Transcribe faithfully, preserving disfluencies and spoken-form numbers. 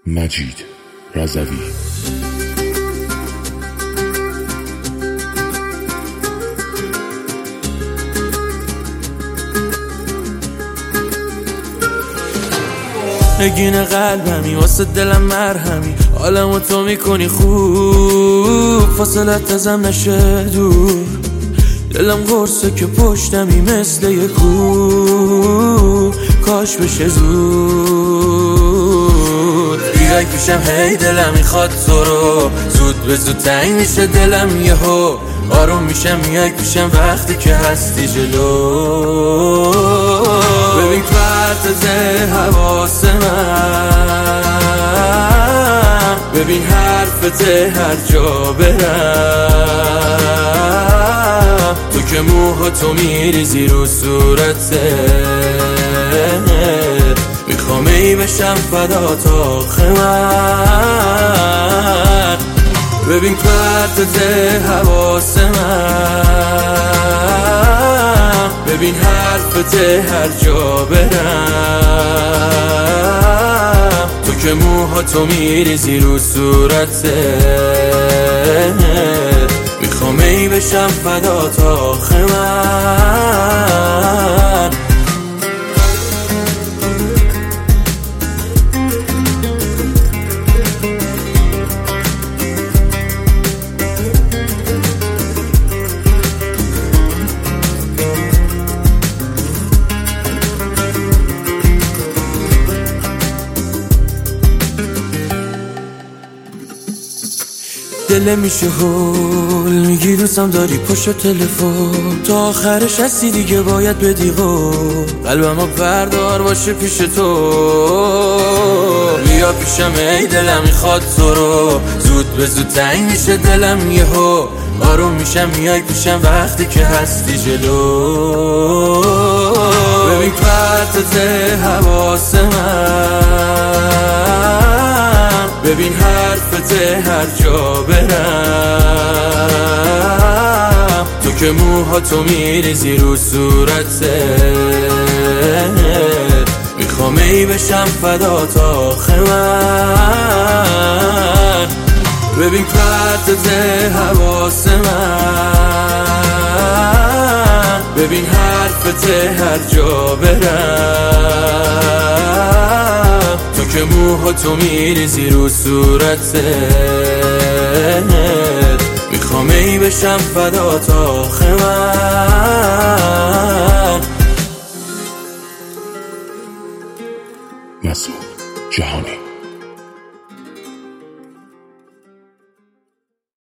مجید رضوی. نگین قلبمی واسه دلم مرهمی، حالمو تو میکنی خوب، فاصلت ازم نشه دور، دلم قرصه که پشتمی مثل یه کوه، کاش بشه زود بیای پیشم، هی دلم میخواد تو رو، زود به زود تنگ میشه دلم یهو، آروم میشم میای پیشم وقتی که هستی جلو. ببین پرتز حواس من، ببین حرفت هر جا برم، تو که موها تو میریزی رو صورته، میخوام ای بشم فدات آخه من. ببین پرتز حواس من، ببین حرفت هر جا برم، تو که موها تو میریزی رو صورته، میخوام ای بشم فدات آخه من. دل میشه هول، میگی دوستم داری پشت تلفن، تا آخرش هستی دیگه باید بدی قول، قلبمو بردار باشه پیش تو، بیا پیشم ای دلم میخواد تو رو، زود به زود تنگ میشه دلم یهو، آروم میشم میای پیشم وقتی که هستی جلو. ببین پرتز حواس من، ببین حرفت هر جا برم، تو که موها تو میریزی رو صورته، میخوام ای بشم فدات آخه من. ببین پرتز حواس من، ببین حرفت هر جا برم، تو که موها تو میریزی رو صورته، میخوام ای بشم فدات آخه من. مسعود جهانی.